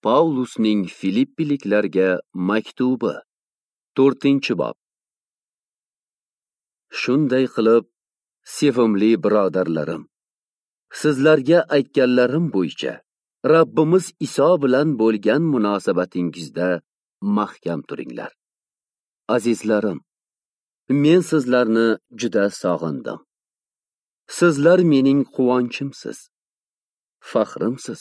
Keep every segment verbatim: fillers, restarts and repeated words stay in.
Pavlusning Filippiliklarga maktubi to'rtinchi bob. Shunday qilib, sevimli birodarlarim, sizlarga aytganlarim bo'yicha Rabbimiz Iso bilan bo'lgan munosabatingizda mahkam turinglar. Azizlarim, men sizlarni juda sog'indim. Sizlar mening quvonchimsiz, faxrimsiz.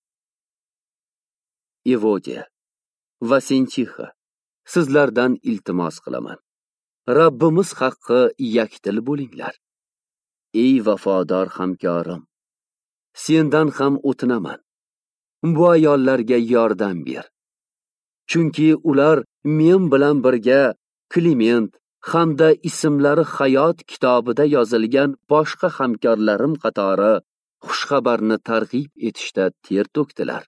Evodiya va Sintixa, sizlardan iltimos qilaman. Rabbimiz haqqi yakdil bo'linglar. Ey vafodor hamkorim, sendan ham o'tinaman. Bu ayollarga yordam ber. Chunki ular men bilan birga Klement hamda ismlari hayot kitobida yozilgan boshqa hamkorlarim qatori xushxabarni targ'ib etishda ter to'kdilar.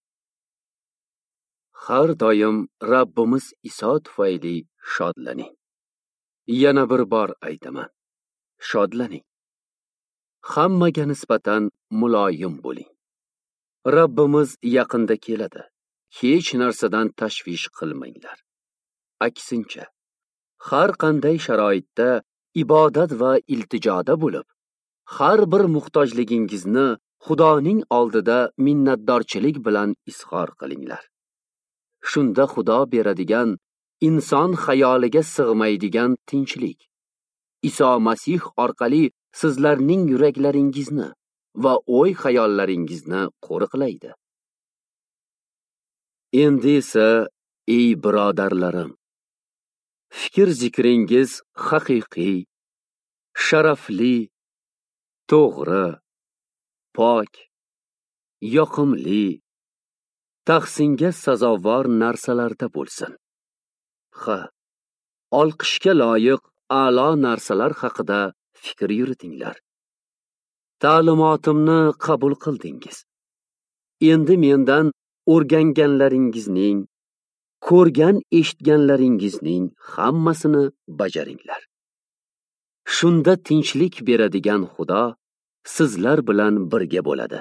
Har doim Rabbimiz Iso tufayli shodlaning. Yana bir bor aytaman, shodlaning. Hammaga nisbatan muloyim bo'ling. Rabbimiz yaqinda keladi. Hech narsadan tashvish qilmanglar. Aksincha, har qanday sharoitda ibodat va iltijoda bo'lib, har bir muhtojligingizni Xudoning oldida minnatdorchilik bilan izhor qilinglar. Shunda Xudo beradigan, inson xayoliga sig'maydigan tinchlik Iso Masih orqali sizlarning yuraklaringizni va o'y xayollaringizni qo'riqlaydi. Endi esa, ey birodarlarim, fikr zikringiz haqiqiy, sharafli, to'g'ri, pok, yoqimli, tahsinga sazovor narsalarda bo'lsin. Ha, olqishga loyiq a'lo narsalar haqida fikr yuritinglar. Ta'limotimni qabul qildingiz. Endi mendan o'rganganlaringizning, ko'rgan eshitganlaringizning hammasini bajaringlar. Shunda tinchlik beradigan Xudo sizlar bilan birga bo'ladi.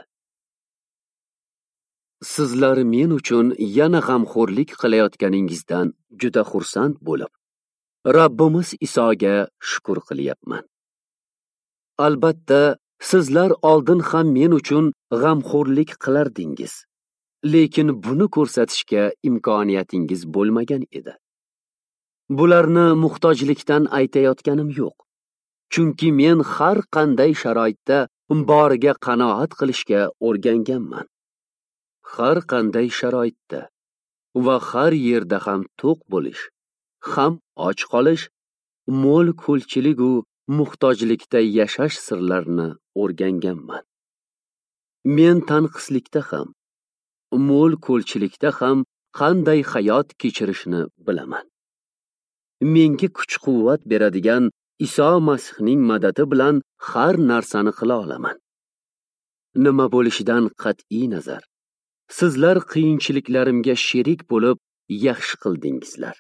Sizlar men uchun yana g'amxo'rlik qilayotganingizdan juda xursand bo'lib, Rabbimiz Isoga shukr qilyapman. Albatta, sizlar oldin ham men uchun g'amxo'rlik qilardingiz, lekin buni ko'rsatishga imkoniyatingiz bo'lmagan edi. Bularni muhtojlikdan aytayotganim yo'q, chunki men har qanday sharoitda boriga qanoat qilishga o'rganganman. Har qanday sharoitda va har yerda ham to'q bo'lish, ham och qolish, mo'l ko'lchilik u muhtojlikda yashash sirlarini o'rganganman. Men tanqislikda ham, mo'l ko'lchilikda ham qanday hayot kechirishni bilaman. Menga kuch-quvvat beradigan Iso Masihning madadi bilan har narsani qila olaman. Nima bo'lishidan qat'iy nazar, sizlar qiyinchiliklarimga sherik bo'lib yaxshi qildingizlar.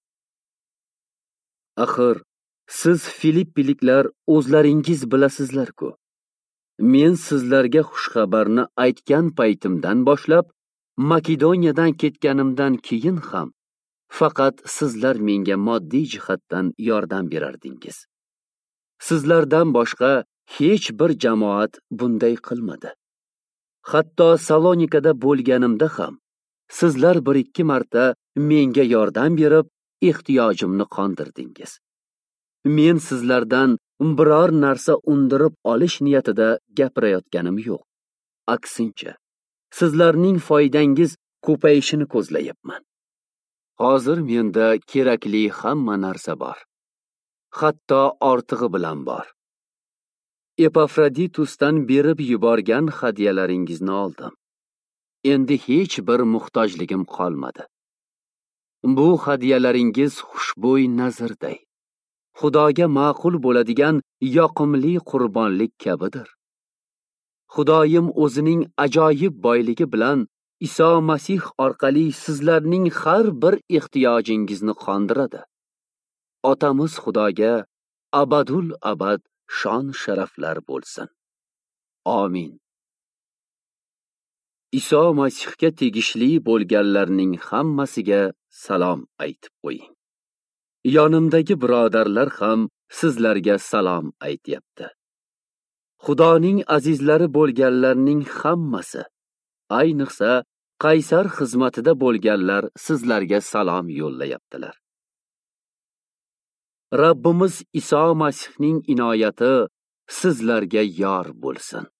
Axir, siz Filippiliklar o'zlaringiz bilasizlar-ku. Men sizlarga xushxabarni aytgan paytimdan boshlab, Makedoniyadan ketganimdan keyin ham faqat sizlar menga moddiy jihatdan yordam berardingiz. Sizlardan boshqa hech bir jamoat bunday qilmadi. Hatto Salonikada bo'lganimda ham sizlar bir-ikki marta menga yordam berib, ehtiyojimni qondirdingiz. Men sizlardan biror narsa undirib olish niyatida gapirayotganim yo'q. Aksincha, sizlarning foydangiz ko'payishini ko'zlayapman. Hozir menda kerakli hamma narsa bor. Hatto ortig'i bilan bor. Epafroditusdan berib yuborgan hadyalaringizni oldim. Endi hech bir muhtojligim qolmadi. Bu hadyalaringiz xushbo'y nazrday, Xudoga ma'qul bo'ladigan yoqimli qurbonlik kabidir. Xudoyim o'zining ajoyib boyligi bilan Iso Masih orqali sizlarning har bir ehtiyojingizni qondiradi. Otamiz Xudoga abadul abad shon sharaflar bo'lsin. Amin. Iso Masihga tegishli bo'lganlarning hammasiga salom aytib qo'ying. Yonimdagi birodarlar ham sizlarga salom aytyapti. Xudoning azizlari bo'lganlarning hammasi, ayniqsa Qaysar xizmatida bo'lganlar sizlarga salom yo'llayaptilar. Rabbimiz Iso Masihning inoyati sizlarga yor bo'lsin.